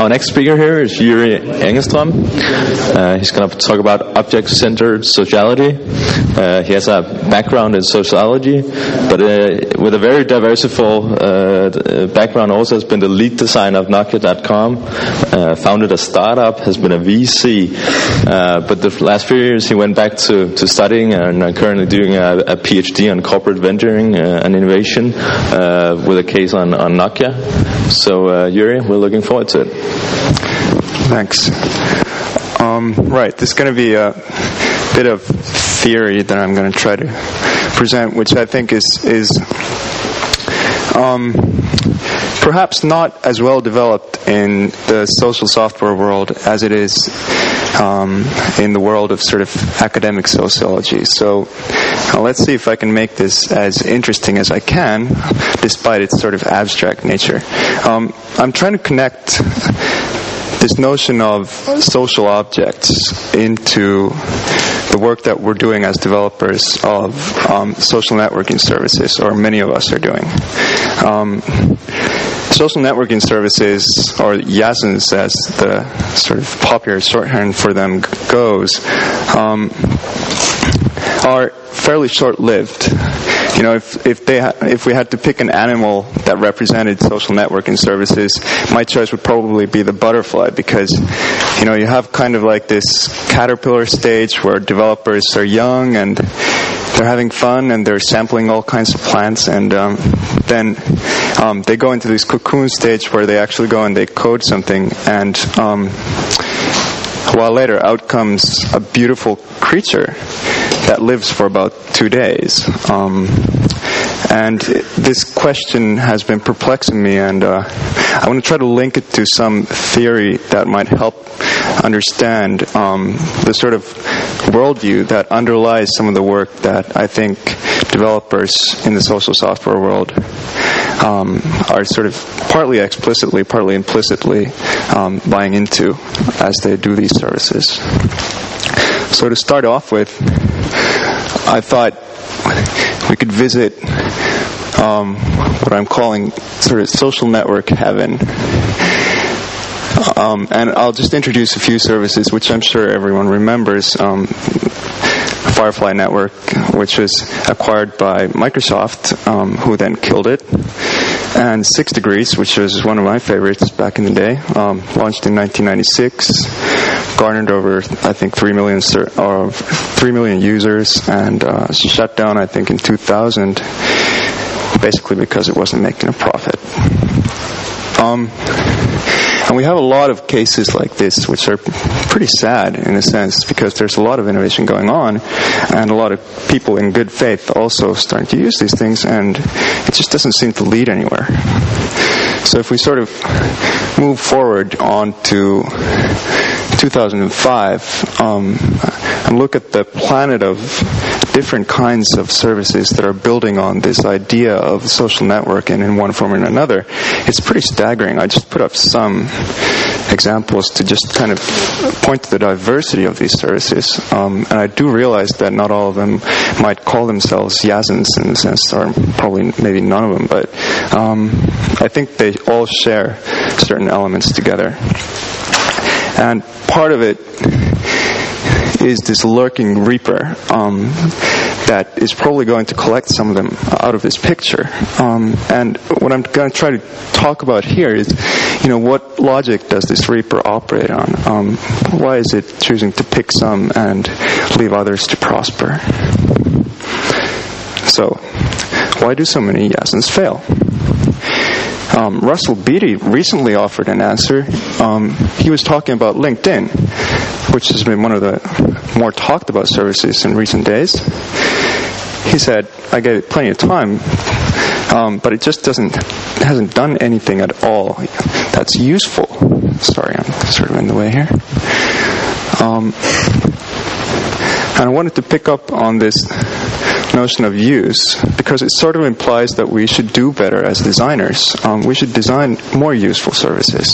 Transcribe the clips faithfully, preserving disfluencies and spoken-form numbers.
Our next speaker here is Yuri Engelström. Uh, he's going to talk about object-centered sociality. Uh, he has a background in sociology, but uh, with a very diversified uh, background. Also has been the lead designer of Nokia dot com, uh, founded a startup, has been a V C. Uh, but the last few years he went back to, to studying and uh, currently doing a, a PhD on corporate venturing uh, and innovation uh, with a case on, on Nokia. So uh, Yuri, we're looking forward to it. Thanks. Um, right, this is going to be a bit of theory that I'm going to try to present, which I think is is um, perhaps not as well developed in the social software world as it is um, in the world of sort of academic sociology. So uh, let's see if I can make this as interesting as I can, despite its sort of abstract nature. Um, I'm trying to connect this notion of social objects into the work that we're doing as developers of um, social networking services, or many of us are doing. Um, social networking services, or YASNs as the sort of popular shorthand for them goes, um, are fairly short-lived. You know, if if they ha- if we had to pick an animal that represented social networking services, my choice would probably be the butterfly, because, you know, you have kind of like this caterpillar stage where developers are young and they're having fun and they're sampling all kinds of plants, and um, then um, they go into this cocoon stage where they actually go and they code something, and um, a while later out comes a beautiful creature that lives for about two days. Um, and this question has been perplexing me, and uh, I want to try to link it to some theory that might help understand um, the sort of worldview that underlies some of the work that I think developers in the social software world um, are sort of partly explicitly, partly implicitly um, buying into as they do these services. So to start off with, I thought we could visit um, what I'm calling sort of social network heaven. Um, and I'll just introduce a few services which I'm sure everyone remembers. Um, Firefly Network, which was acquired by Microsoft, um, who then killed it. And Six Degrees, which was one of my favorites back in the day, um, launched in nineteen ninety-six, garnered over, I think, three million, ser- or three million users, and uh, shut down, I think, in two thousand, basically because it wasn't making a profit. Um, and we have a lot of cases like this, which are pretty sad in a sense, because there's a lot of innovation going on, and a lot of people in good faith also starting to use these things, and it just doesn't seem to lead anywhere. So if we sort of move forward on to two thousand five um, and look at the planet of different kinds of services that are building on this idea of social networking in one form or another, it's pretty staggering. I just put up some examples to just kind of point to the diversity of these services. Um, and I do realize that not all of them might call themselves YASNs in a sense, or probably maybe none of them, but um, I think they all share certain elements together. And part of it is this lurking reaper um, that is probably going to collect some of them out of this picture. Um, and what I'm going to try to talk about here is, you know, what logic does this reaper operate on? Um, why is it choosing to pick some and leave others to prosper? So, why do so many YASNs fail? Um, Russell Beatty recently offered an answer. Um, he was talking about LinkedIn, which has been one of the more talked about services in recent days. He said, I gave it plenty of time, um, but it just doesn't hasn't done anything at all that's useful. Sorry, I'm sort of in the way here. Um, and I wanted to pick up on this notion of use, because it sort of implies that we should do better as designers. Um, we should design more useful services.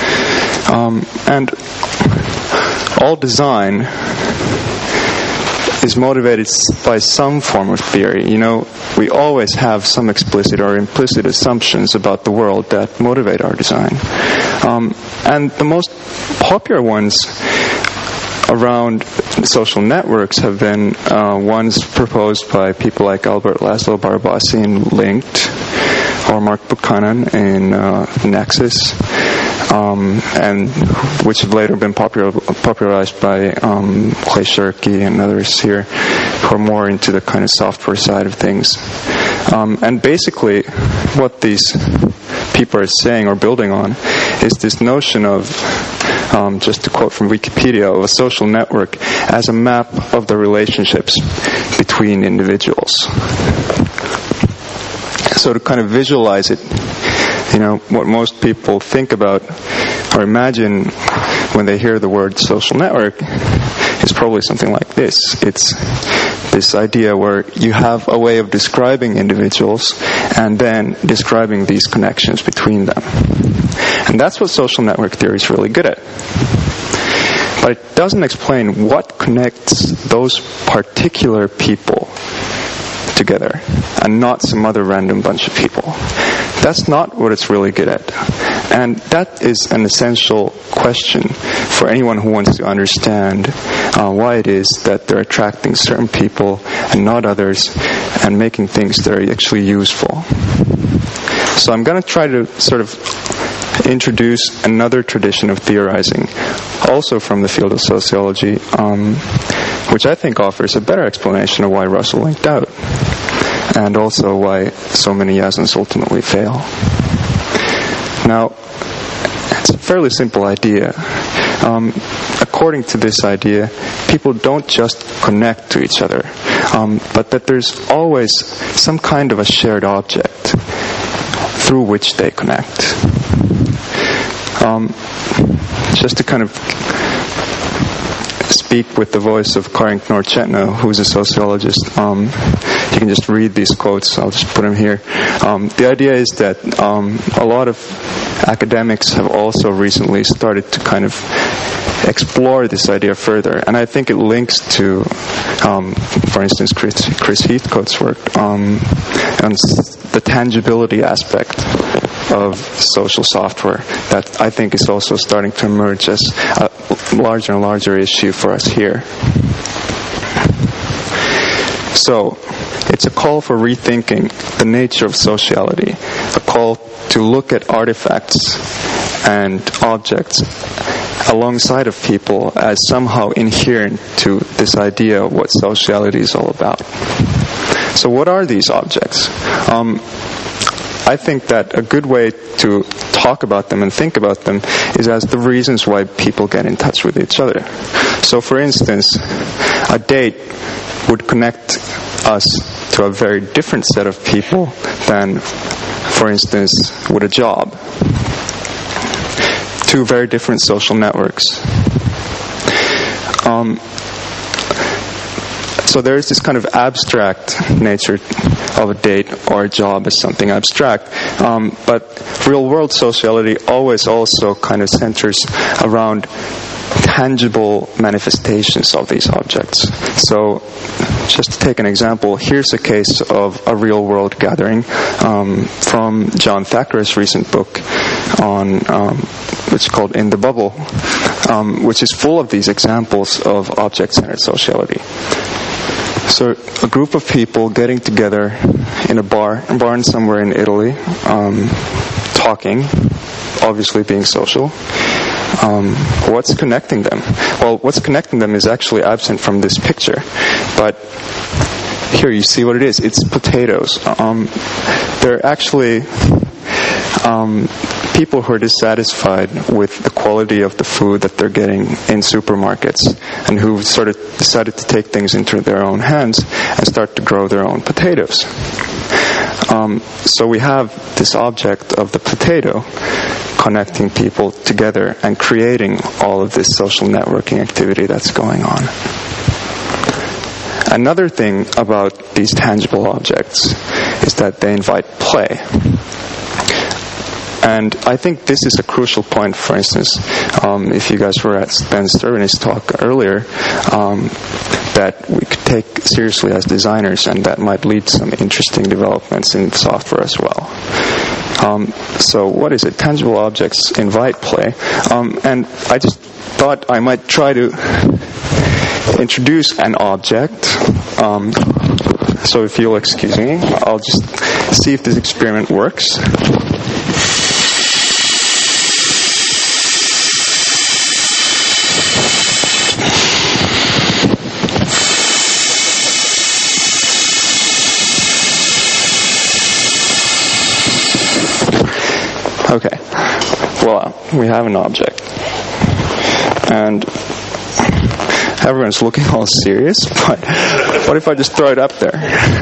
Um, and all design is motivated by some form of theory. You know, we always have some explicit or implicit assumptions about the world that motivate our design. Um, and the most popular ones around social networks have been uh, ones proposed by people like Albert Laszlo Barabasi in Linked, or Mark Buchanan in uh, Nexus, um, and which have later been popular, popularized by um, Clay Shirky and others here who are more into the kind of software side of things. Um, and basically what these people are saying or building on is this notion of, um, just to quote from Wikipedia, of a social network as a map of the relationships between individuals. So to kind of visualize it, you know, what most people think about or imagine when they hear the word social network is probably something like this. It's this idea where you have a way of describing individuals and then describing these connections between them. And that's what social network theory is really good at. But it doesn't explain what connects those particular people together and not some other random bunch of people. That's not what it's really good at. And that is an essential question for anyone who wants to understand uh, why it is that they're attracting certain people and not others and making things that are actually useful. So I'm going to try to sort of introduce another tradition of theorizing, also from the field of sociology, um, which I think offers a better explanation of why Russell linked out, and also why so many Yazans ultimately fail. Now, it's a fairly simple idea. Um, according to this idea, people don't just connect to each other, um, but that there's always some kind of a shared object through which they connect. Um, just to kind of speak with the voice of Karin Knorr-Chetna, who's a sociologist, um, you can just read these quotes. I'll just put them here. Um, the idea is that um, a lot of academics have also recently started to kind of explore this idea further, and I think it links to, um, for instance, Chris, Chris Heathcote's work um, on the tangibility aspect of social software that I think is also starting to emerge as a larger and larger issue for us here. So, it's a call for rethinking the nature of sociality, a call to look at artifacts and objects alongside of people as somehow inherent to this idea of what sociality is all about. So what are these objects? Um, I think that a good way to talk about them and think about them is as the reasons why people get in touch with each other. So for instance, a date would connect us to a very different set of people than, for instance, with a job. Two very different social networks. Um, so there is this kind of abstract nature of a date or a job as something abstract. Um, but real-world sociality always also kind of centers around tangible manifestations of these objects. So, just to take an example, here's a case of a real-world gathering um, from John Thackeray's recent book on, um, which is called In the Bubble, um, which is full of these examples of object-centered sociality. So, a group of people getting together in a bar, a barn somewhere in Italy, um, talking, obviously being social. Um, what's connecting them? Well, what's connecting them is actually absent from this picture. But here you see what it is. It's potatoes. Um, they're actually um, people who are dissatisfied with the quality of the food that they're getting in supermarkets and who've sort of decided to take things into their own hands and start to grow their own potatoes. Um, so we have this object of the potato connecting people together and creating all of this social networking activity that's going on. Another thing about these tangible objects is that they invite play. And I think this is a crucial point, for instance, um, if you guys were at Ben Sturben's talk earlier, um, that we could take seriously as designers, and that might lead to some interesting developments in software as well. Um, so what is it? Tangible objects invite play. Um, and I just thought I might try to introduce an object. Um, so if you'll excuse me, I'll just see if this experiment works. Okay, well, we have an object, and everyone's looking all serious, but what if I just throw it up there?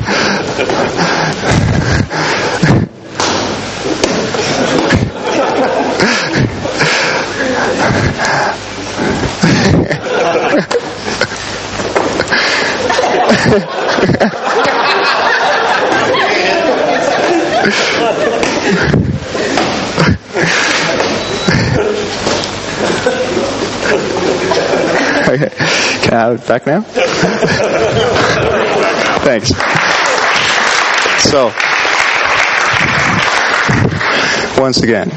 Okay. Can I have it back now? Thanks. So, once again,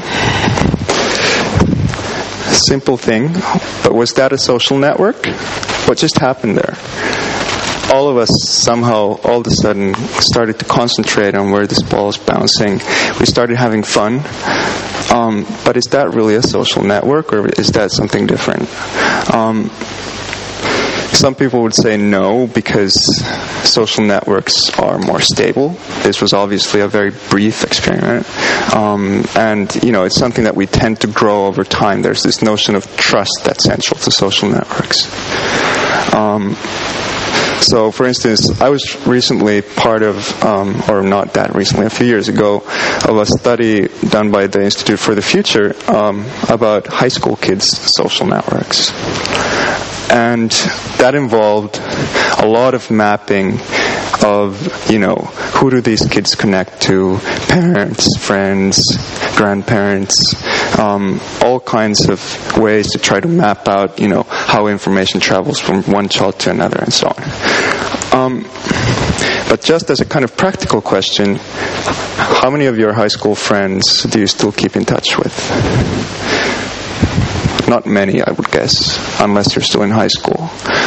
simple thing, but was that a social network? What just happened there? All of us somehow, all of a sudden, started to concentrate on where this ball is bouncing. We started having fun. Um, but is that really a social network, or is that something different? Um, some people would say no, because social networks are more stable. This was obviously a very brief experiment. Um, and, you know, it's something that we tend to grow over time. There's this notion of trust that's central to social networks. Um, So, for instance, I was recently part of, um, or not that recently, a few years ago, of a study done by the Institute for the Future um, about high school kids' social networks. And that involved a lot of mapping of, you know, who do these kids connect to, parents, friends, grandparents, um, all kinds of ways to try to map out, you know, how information travels from one child to another and so on. Um, but just as a kind of practical question, how many of your high school friends do you still keep in touch with? Not many, I would guess, unless you're still in high school.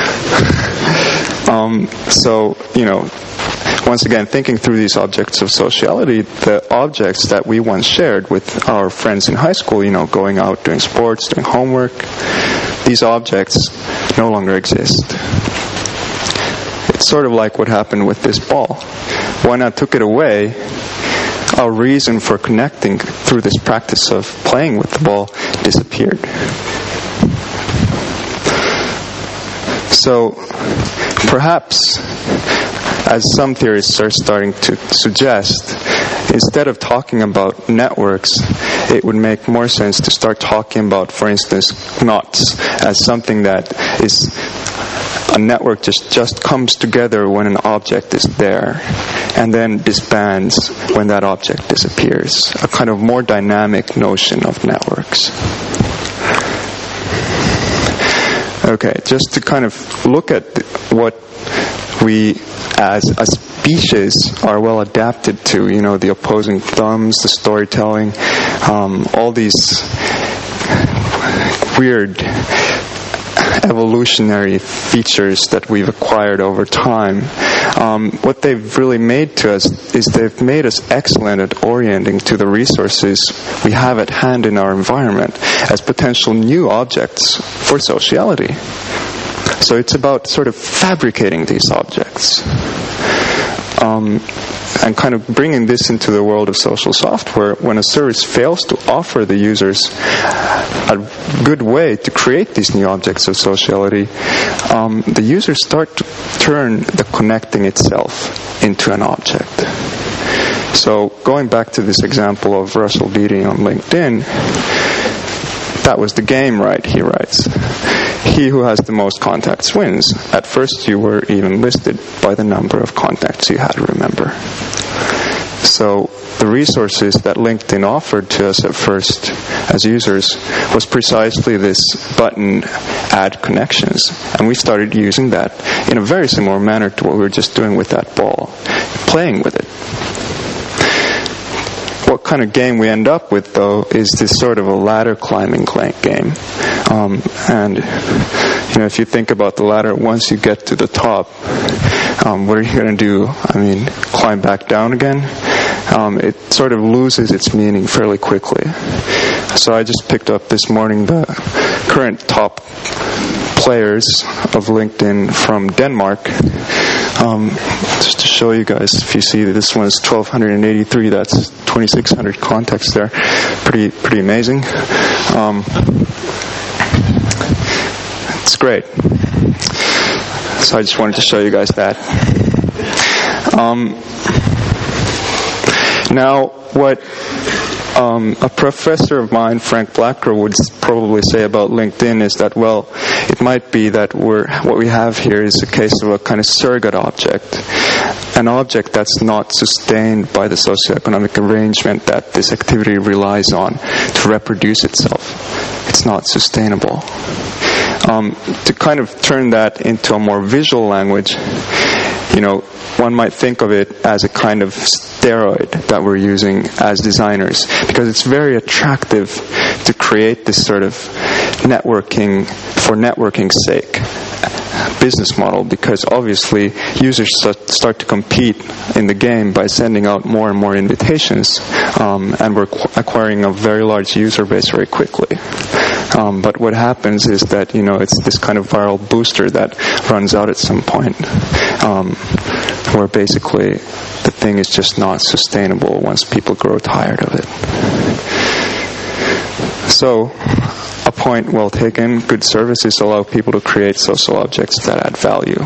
um, so, you know, once again, thinking through these objects of sociality, the objects that we once shared with our friends in high school, you know, going out, doing sports, doing homework, these objects no longer exist. It's sort of like what happened with this ball. When I took it away, our reason for connecting through this practice of playing with the ball disappeared. So, perhaps, as some theorists are starting to suggest, instead of talking about networks, it would make more sense to start talking about, for instance, knots as something that is a network just, just comes together when an object is there and then disbands when that object disappears. A kind of more dynamic notion of networks. Okay, just to kind of look at what we as a species are well adapted to, you know, the opposing thumbs, the storytelling, um, all these weird evolutionary features that we've acquired over time. Um, what they've really made to us is they've made us excellent at orienting to the resources we have at hand in our environment as potential new objects for sociality. So it's about sort of fabricating these objects. Um, and kind of bringing this into the world of social software. When a service fails to offer the users a good way to create these new objects of sociality, um, the users start to turn the connecting itself into an object. So going back to this example of Russell Beatty on LinkedIn, that was the game, right? He writes, he who has the most contacts wins. At first you were even listed by the number of contacts you had, remember. So the resources that LinkedIn offered to us at first as users was precisely this button, add connections. And we started using that in a very similar manner to what we were just doing with that ball, playing with it. What kind of game we end up with, though, is this sort of a ladder climbing game. Um, and, you know, if you think about the ladder, once you get to the top, um, what are you going to do? I mean, climb back down again? Um, it sort of loses its meaning fairly quickly. So I just picked up this morning the current top players of LinkedIn from Denmark. Um, just to show you guys, if you see that this one is twelve eighty-three, that's twenty-six hundred contacts there. Pretty, pretty amazing. Um, it's great. So I just wanted to show you guys that. Um, now, what um, a professor of mine, Frank Blacker, would probably say about LinkedIn is that, well, it might be that we're what we have here is a case of a kind of surrogate object, an object that's not sustained by the socioeconomic arrangement that this activity relies on to reproduce itself. It's not sustainable. Um, to kind of turn that into a more visual language, you know, one might think of it as a kind of steroid that we're using as designers, because it's very attractive to create this sort of networking, for networking's sake, business model, because obviously users start to compete in the game by sending out more and more invitations, um, and we're acquiring a very large user base very quickly. Um, but what happens is that, you know, it's this kind of viral booster that runs out at some point, um, where basically the thing is just not sustainable once people grow tired of it. So, a point well taken. Good services allow people to create social objects that add value.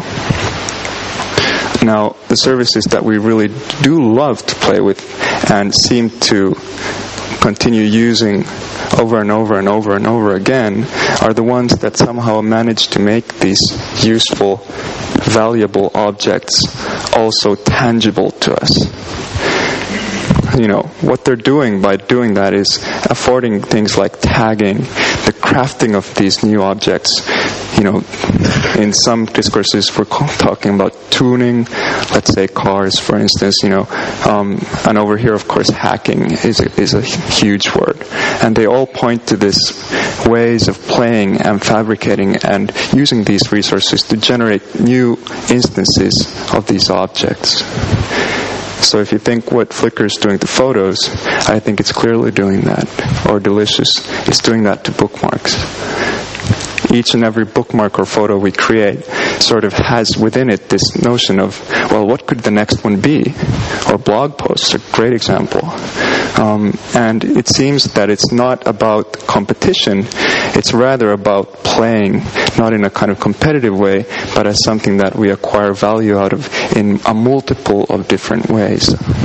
Now, the services that we really do love to play with and seem to continue using over and over and over and over again are the ones that somehow manage to make these useful, valuable objects also tangible to us. You know, what they're doing by doing that is affording things like tagging, the crafting of these new objects. You know, in some discourses we're talking about tuning, let's say cars, for instance, you know, um, and over here, of course, hacking is a, is a huge word. And they all point to this ways of playing and fabricating and using these resources to generate new instances of these objects. So if you think what Flickr is doing to photos, I think it's clearly doing that. Or Delicious is doing that to bookmarks. Each and every bookmark or photo we create sort of has within it this notion of, well, what could the next one be? Or blog posts, a great example. Um, and it seems that it's not about competition, it's rather about playing, not in a kind of competitive way, but as something that we acquire value out of in a multiple of different ways.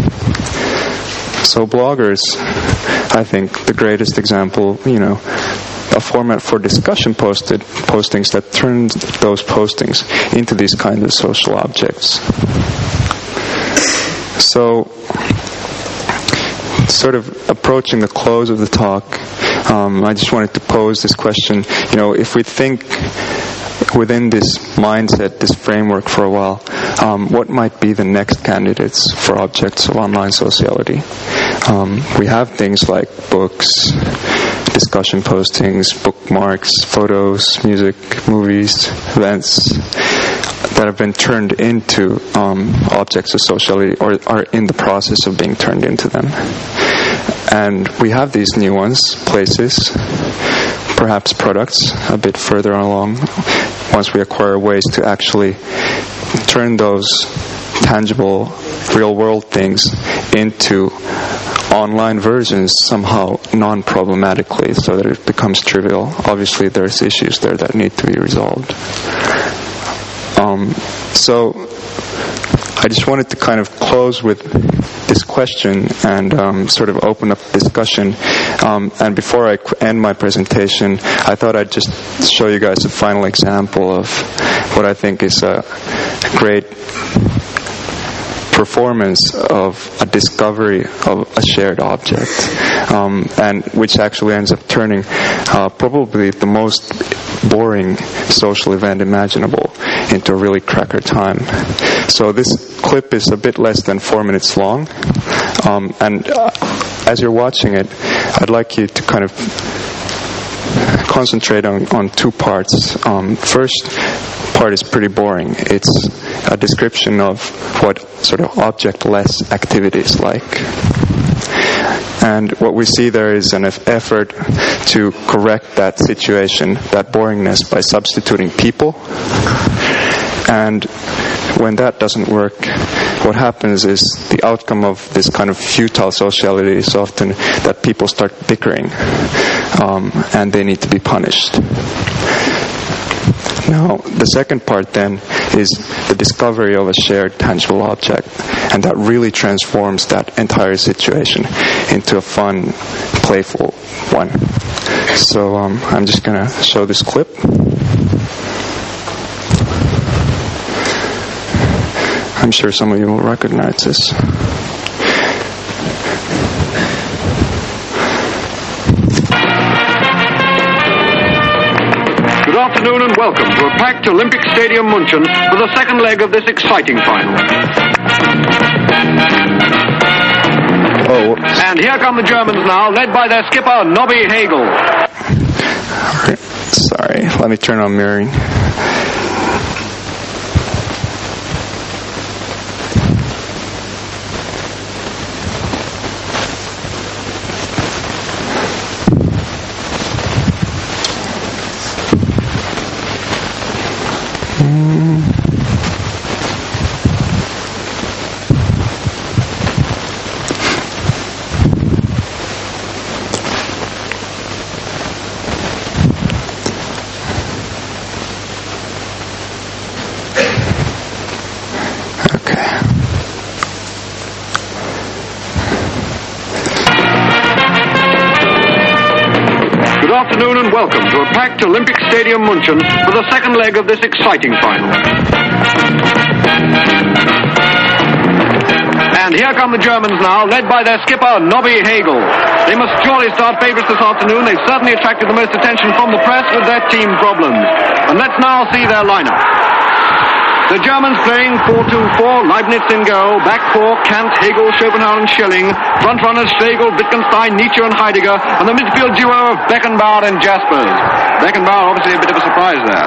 So bloggers, I think, the greatest example, you know, a format for discussion posted postings that turns those postings into these kinds of social objects. So, sort of approaching the close of the talk, um, I just wanted to pose this question. You know, if we think within this mindset, this framework for a while, um, what might be the next candidates for objects of online sociality? Um, we have things like books, discussion postings, bookmarks, photos, music, movies, events that have been turned into um, objects of sociality or are in the process of being turned into them. And we have these new ones, places, perhaps products a bit further along, once we acquire ways to actually turn those tangible, real-world things into online versions somehow non-problematically so that it becomes trivial. Obviously there's issues there that need to be resolved. Um, so I just wanted to kind of close with this question and um, sort of open up discussion. Um, and before I end my presentation, I thought I'd just show you guys a final example of what I think is a great performance of a discovery of a shared object, um, and which actually ends up turning uh, probably the most boring social event imaginable into a really cracker time. So this clip is a bit less than four minutes long, um, and uh, as you're watching it, I'd like you to kind of concentrate on, on two parts. Um, first part is pretty boring. It's a description of what sort of object-less activity is like. And what we see there is an effort to correct that situation, that boringness, by substituting people. And when that doesn't work, what happens is the outcome of this kind of futile sociality is often that people start bickering, um, and they need to be punished. Now, the second part then is the discovery of a shared tangible object, and that really transforms that entire situation into a fun, playful one. So um, I'm just going to show this clip. I'm sure some of you will recognize this. Good afternoon and welcome to a packed Olympic Stadium München for the second leg of this exciting final. Oh. And here come the Germans now, led by their skipper, Nobby Hagel. Sorry, let me turn on mirroring. Good afternoon and welcome to a packed Olympic Stadium München for the second leg of this exciting final. And here come the Germans now, led by their skipper, Nobby Hagel. They must surely start favourites this afternoon. They've certainly attracted the most attention from the press with their team problems. And let's now see their lineup. The Germans playing four two four, Leibniz in goal, back four, Kant, Hegel, Schopenhauer and Schelling, front runners Schlegel, Wittgenstein, Nietzsche and Heidegger, and the midfield duo of Beckenbauer and Jaspers. Beckenbauer obviously a bit of a surprise there.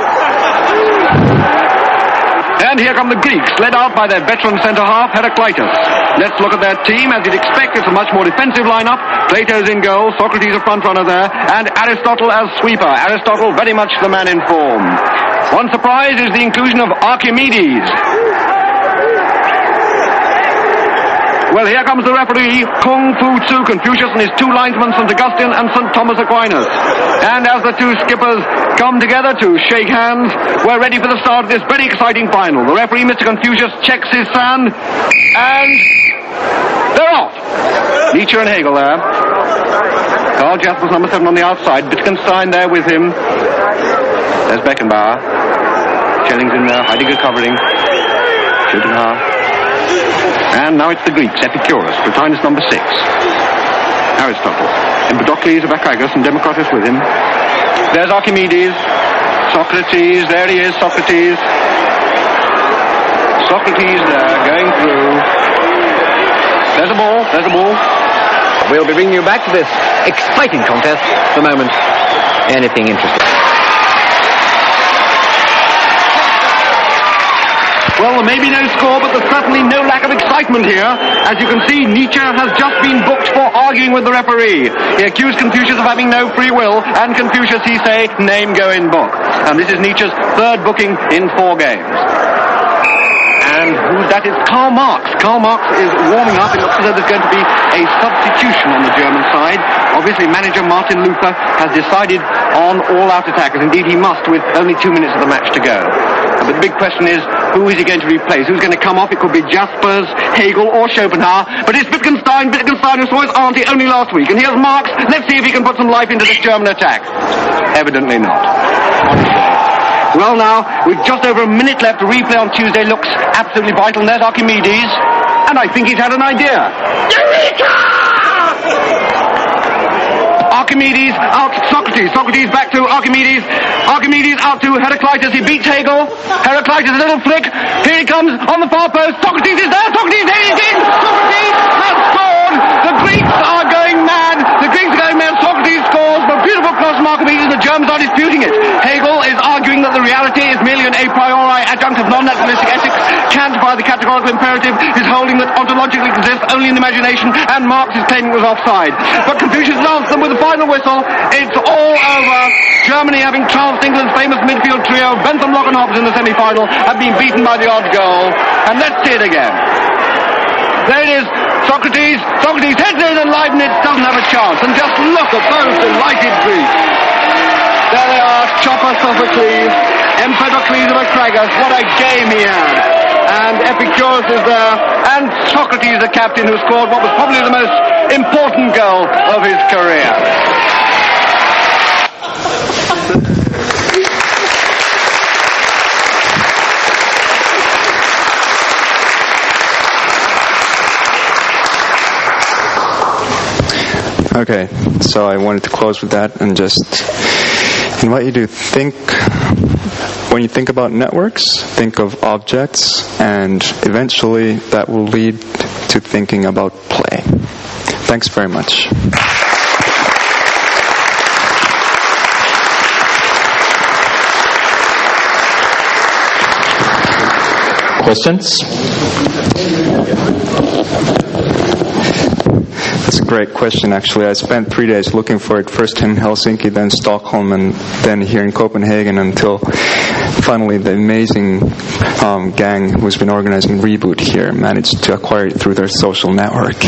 And here come the Greeks, led out by their veteran centre-half, Heraclitus. Let's look at their team. As you'd expect, it's a much more defensive lineup. Plato's in goal, Socrates a front runner there, and Aristotle as sweeper. Aristotle very much the man in form. One surprise is the inclusion of Archimedes. Well, here comes the referee, Kung Fu Tzu, Confucius and his two linesmen, Saint Augustine and Saint Thomas Aquinas. And as the two skippers come together to shake hands, we're ready for the start of this very exciting final. The referee, Mister Confucius, checks his sand, and they're off. Nietzsche and Hegel there. Karl Jaspers, number seven on the outside. Wittgenstein there with him. There's Beckenbauer. Schelling's in there, Heidegger covering. Schopenhauer. And now it's the Greeks, Epicurus, Plotinus number six. Aristotle. Empedocles of Archaigus and Democritus with him. There's Archimedes. Socrates, there he is, Socrates. Socrates there, going through. There's a ball, there's a ball. We'll be bringing you back to this exciting contest the moment anything interesting. Well, there may be no score, but there's certainly no lack of excitement here. As you can see, Nietzsche has just been booked for arguing with the referee. He accused Confucius of having no free will, and Confucius, he say, name go in book. And this is Nietzsche's third booking in four games. And who's that? It's Karl Marx. Karl Marx is warming up. It looks as though there's going to be a substitution on the German side. Obviously, manager Martin Luther has decided on all-out attackers. Indeed, he must, with only two minutes of the match to go. But the big question is, who is he going to replace? Who's going to come off? It could be Jaspers, Hegel, or Schopenhauer. But it's Wittgenstein. Wittgenstein who saw his auntie only last week. And here's Marx. Let's see if he can put some life into this German attack. Evidently not. What a shame. Well now, with just over a minute left, the replay on Tuesday looks absolutely vital. And there's Archimedes. and I think he's had an idea. Eureka! Archimedes out Socrates. Socrates back to Archimedes. Archimedes out to Heraclitus. He beats Hegel. Heraclitus, a little flick. Here he comes on the far post. Socrates is there. Socrates there. He's in. Socrates has scored. The Greeks are going mad. The Greeks are going mad. Socrates scores. The beautiful cross from Archimedes. The Germans are disputing it. Hegel is arguing that the reality is merely an a priori adjunct of non-naturalistic ethics. Kant, by the categorical imperative, is holding that ontologically exists only in the imagination, and Marx is claiming it was offside. But Confucius announced them with the final whistle. It's all over. Germany, having trounced England's famous midfield trio, Bentham, Locke and Hobbes in the semi-final, have been beaten by the odd goal. And let's see it again. There it is. Socrates. Socrates heads in and Leibniz doesn't have a chance. And just look at those delighted Greeks. There they are. Chopper, Sophocles, Empedocles of Acragas. What a game he had. And Epicurus is there. And Socrates, the captain, who scored what was probably the most important goal of his career. Okay, so I wanted to close with that and just invite you to think, when you think about networks, think of objects, and eventually that will lead to thinking about play. Thanks very much. Questions? That's a great question, actually. I spent three days looking for it, first in Helsinki, then Stockholm, and then here in Copenhagen, until finally the amazing um, gang who's been organizing Reboot here managed to acquire it through their social network.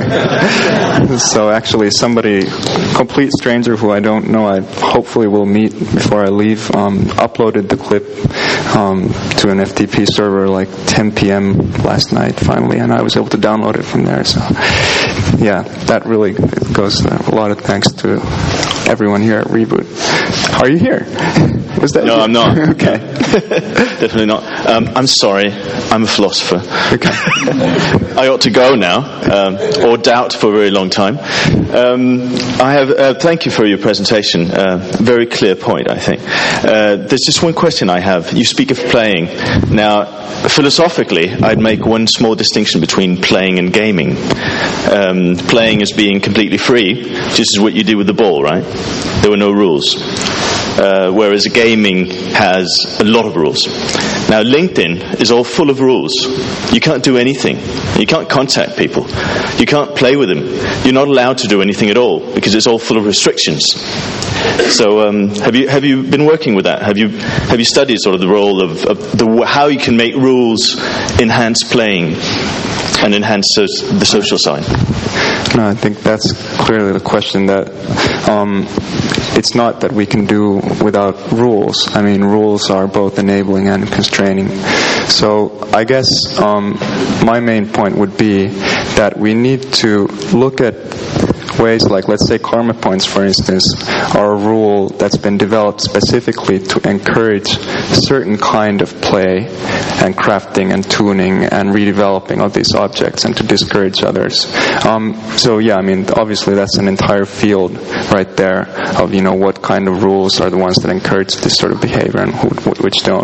So actually somebody, complete stranger who I don't know, I hopefully will meet before I leave, um, uploaded the clip um, to an F T P server like ten p.m. last night finally, and I was able to download it from there. So yeah, that really goes uh, a lot of thanks to everyone here at Reboot. Are you here? Was that no, you? I'm not. Okay. Definitely not. Um, I'm sorry. I'm a philosopher. Okay. I ought to go now, um, or doubt for a very long time. Um, I have. Uh, thank you for your presentation. Uh, very clear point, I think. Uh, there's just one question I have. You speak of playing. Now, philosophically, I'd make one small distinction between playing and gaming. Um, playing is being completely free, just as what you do with the ball, right? There were no rules. Uh, whereas gaming has a lot of rules. Now, LinkedIn is all full of rules. You can't do anything. You can't contact people. You can't play with them. You're not allowed to do anything at all because it's all full of restrictions. So, um, have you have you been working with that? Have you have you studied sort of the role of, of the how you can make rules enhance playing and enhance so, the social side? No, I think that's clearly the question. That um, it's not that we can do without rules. I mean, rules are both enabling and constraining. So I guess um, my main point would be that we need to look at ways like, let's say, karma points, for instance, are a rule that's been developed specifically to encourage certain kind of play and crafting and tuning and redeveloping of these objects and to discourage others. Um, so yeah, I mean, obviously that's an entire field right there of, you know, what kind of rules are the ones that encourage this sort of behavior and who, which don't.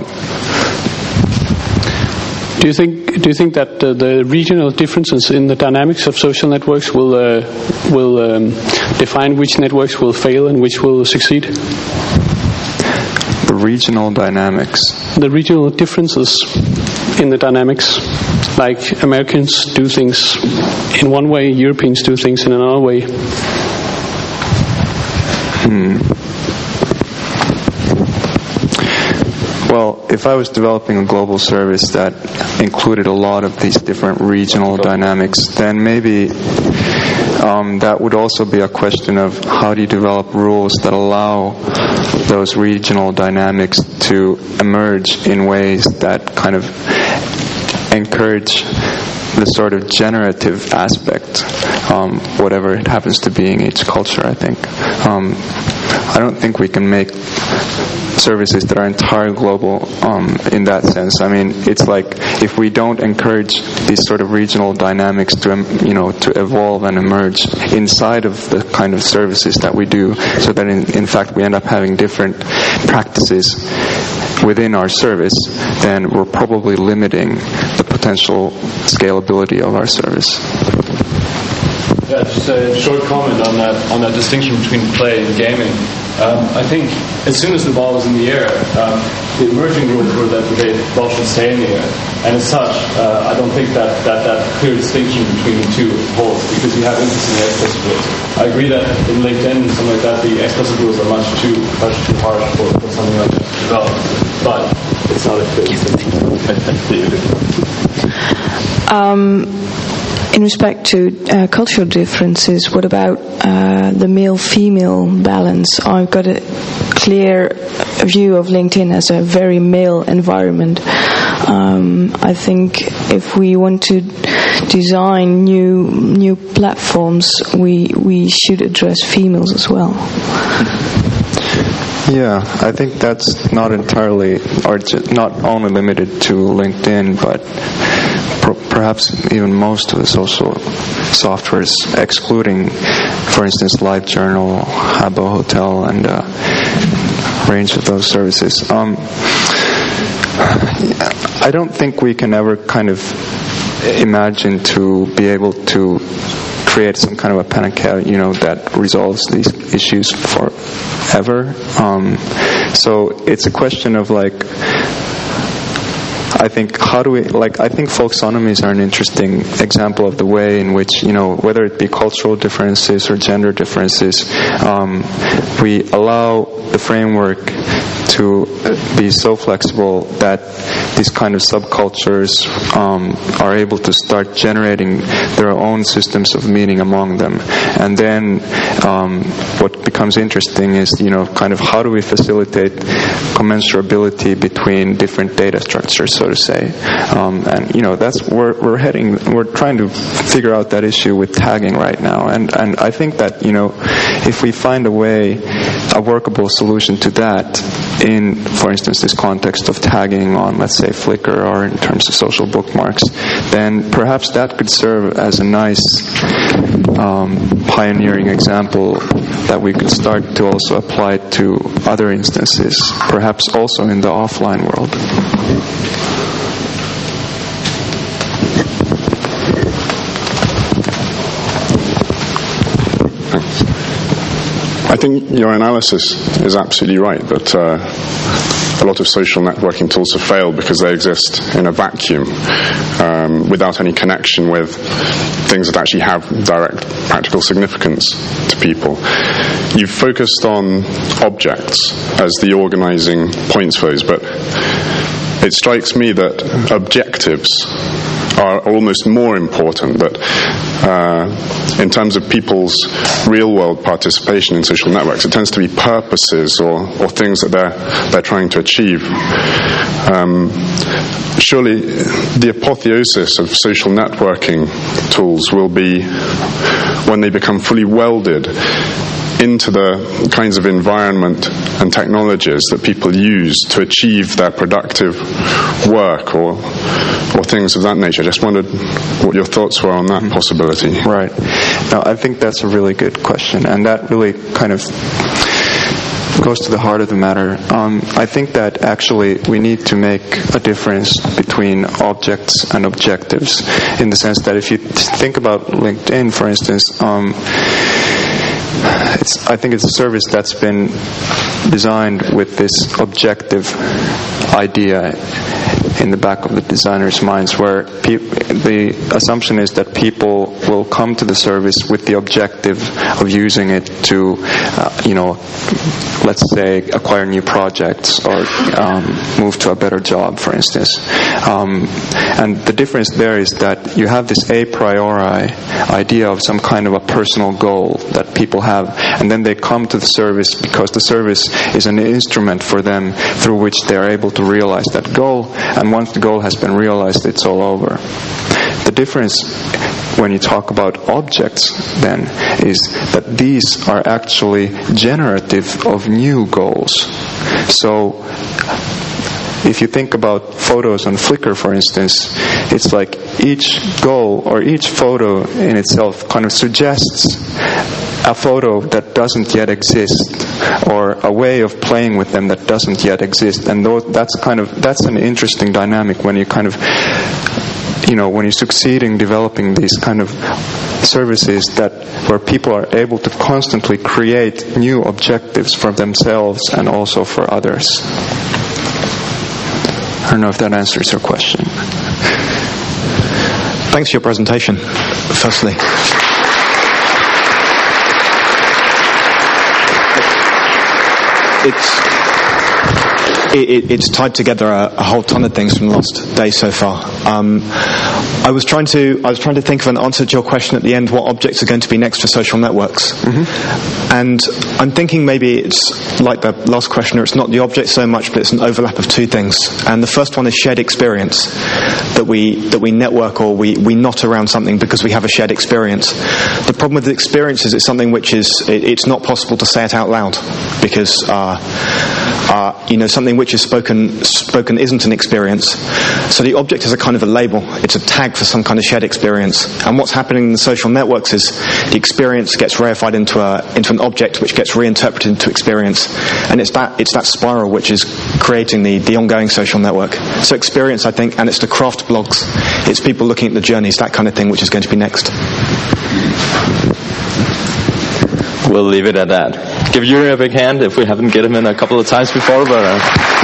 Do you think? Do you think that uh, the regional differences in the dynamics of social networks will uh, will um, define which networks will fail and which will succeed? The regional dynamics. The regional differences in the dynamics, like Americans do things in one way, Europeans do things in another way. Hmm. Well, if I was developing a global service that included a lot of these different regional dynamics, then maybe um, that would also be a question of how do you develop rules that allow those regional dynamics to emerge in ways that kind of encourage the sort of generative aspect, um, whatever it happens to be in each culture, I think. Um, I don't think we can make services that are entirely global um, in that sense. I mean, it's like if we don't encourage these sort of regional dynamics to, um, you know, to evolve and emerge inside of the kind of services that we do, so that in, in fact we end up having different practices within our service, then we're probably limiting the potential scalability of our service. Yeah, just a short comment on that on that distinction between play and gaming. Um, I think as soon as the ball was in the air, um, the emerging rules were that the ball should stay in the air. And as such, uh, I don't think that, that that clear distinction between the two holds, because you have interesting explicit rules. I agree that in LinkedIn and something like that, the explicit rules are much too much too harsh for, for something like that to develop. But it's not a clear distinction. Um, In respect to uh, cultural differences, what about uh, the male-female balance? I've got a clear view of LinkedIn as a very male environment. Um, I think if we want to design new new platforms, we we should address females as well. Yeah, I think that's not entirely, or not only limited to LinkedIn, but perhaps even most of the social softwares, excluding, for instance, LiveJournal, Habbo Hotel, and a uh, range of those services. Um, I don't think we can ever kind of imagine to be able to create some kind of a panacea, you know, that resolves these issues forever. Um, so it's a question of like, I think how do we like I think folksonomies are an interesting example of the way in which, you know, whether it be cultural differences or gender differences, um, we allow the framework to be so flexible that these kind of subcultures um, are able to start generating their own systems of meaning among them. And then um, what becomes interesting is, you know, kind of how do we facilitate commensurability between different data structures, so to say. Um, and, you know, that's we're, we're heading, we're trying to figure out that issue with tagging right now. And, and I think that, you know, if we find a way, a workable solution to that, in, for instance, this context of tagging on, let's say, Flickr, or in terms of social bookmarks, then perhaps that could serve as a nice um, pioneering example that we could start to also apply to other instances, perhaps also in the offline world. I think your analysis is absolutely right, that uh, a lot of social networking tools have failed because they exist in a vacuum, um, without any connection with things that actually have direct practical significance to people. You've focused on objects as the organizing points for those, but it strikes me that objectives are almost more important, that uh, in terms of people's real-world participation in social networks, it tends to be purposes or, or things that they're, they're trying to achieve. Um, surely the apotheosis of social networking tools will be when they become fully welded into the kinds of environment and technologies that people use to achieve their productive work or or things of that nature. I just wondered what your thoughts were on that possibility. Right. No, I think that's a really good question, and that really kind of goes to the heart of the matter. Um, I think that actually we need to make a difference between objects and objectives, in the sense that if you think about LinkedIn, for instance, um, It's, I think it's a service that's been designed with this objective idea in the back of the designers' minds, where pe- the assumption is that people will come to the service with the objective of using it to, uh, you know, let's say acquire new projects or um, move to a better job, for instance. Um, and the difference there is that you have this a priori idea of some kind of a personal goal that people have, and then they come to the service because the service is an instrument for them through which they are able to realize that goal, and once the goal has been realized, it's all over. the difference when you talk about objects then is that these are actually generative of new goals. So if you think about photos on Flickr, for instance, it's like each goal or each photo in itself kind of suggests a photo that doesn't yet exist, or a way of playing with them that doesn't yet exist. And that's kind of that's an interesting dynamic when you kind of, you know, when you succeed in developing these kind of services that where people are able to constantly create new objectives for themselves and also for others. I don't know if that answers your question. Thanks for your presentation, firstly. It's it, it, it's tied together a, a whole ton of things from the last day so far. Um, I was trying to I was trying to think of an answer to your question at the end. What objects are going to be next for social networks? Mm-hmm. And I'm thinking maybe it's like the last questioner. It's not the object so much, but it's an overlap of two things. And the first one is shared experience. That we that we network or we, we knot around something because we have a shared experience. The problem with the experience is it's something which is it, it's not possible to say it out loud because uh, uh, you know something which is spoken spoken isn't an experience. So the object is a kind of a label. It's a tag for some kind of shared experience. And what's happening in the social networks is the experience gets reified into a into an object which gets reinterpreted into experience. And it's that it's that spiral which is creating the, the ongoing social network. So experience, I think, and it's the craft blogs. It's people looking at the journeys, that kind of thing, which is going to be next. We'll leave it at that. Give Yuri a big hand if we haven't get him in a couple of times before, but uh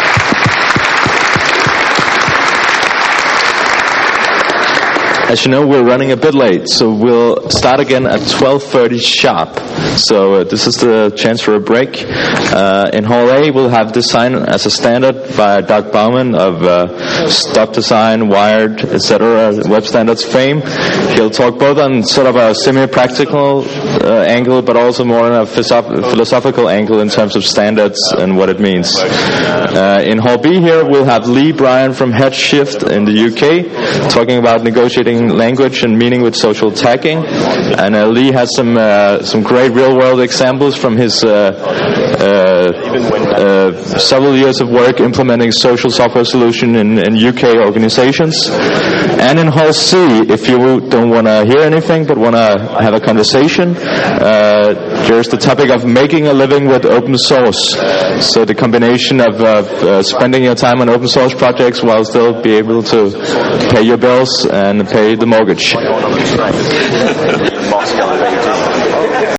as you know, we're running a bit late, so we'll start again at twelve thirty sharp. So uh, this is the chance for a break. Uh, in Hall A, we'll have Design as a Standard by Doug Bauman of uh, Stop Design, Wired, et cetera, Web Standards fame. He'll talk both on sort of a semi-practical uh, angle, but also more on a philosophical angle in terms of standards and what it means. Uh, in Hall B here, we'll have Lee Bryan from Headshift in the U K, talking about negotiating language and meaning with social tagging. And uh, Lee has some uh, some great real-world examples from his uh, uh, uh, several years of work implementing social software solution in, in U K organizations. And in Hall C, if you don't want to hear anything but want to have a conversation, uh, there's the topic of making a living with open source. So the combination of uh, uh, spending your time on open source projects while still be able to pay your bills and pay the mortgage.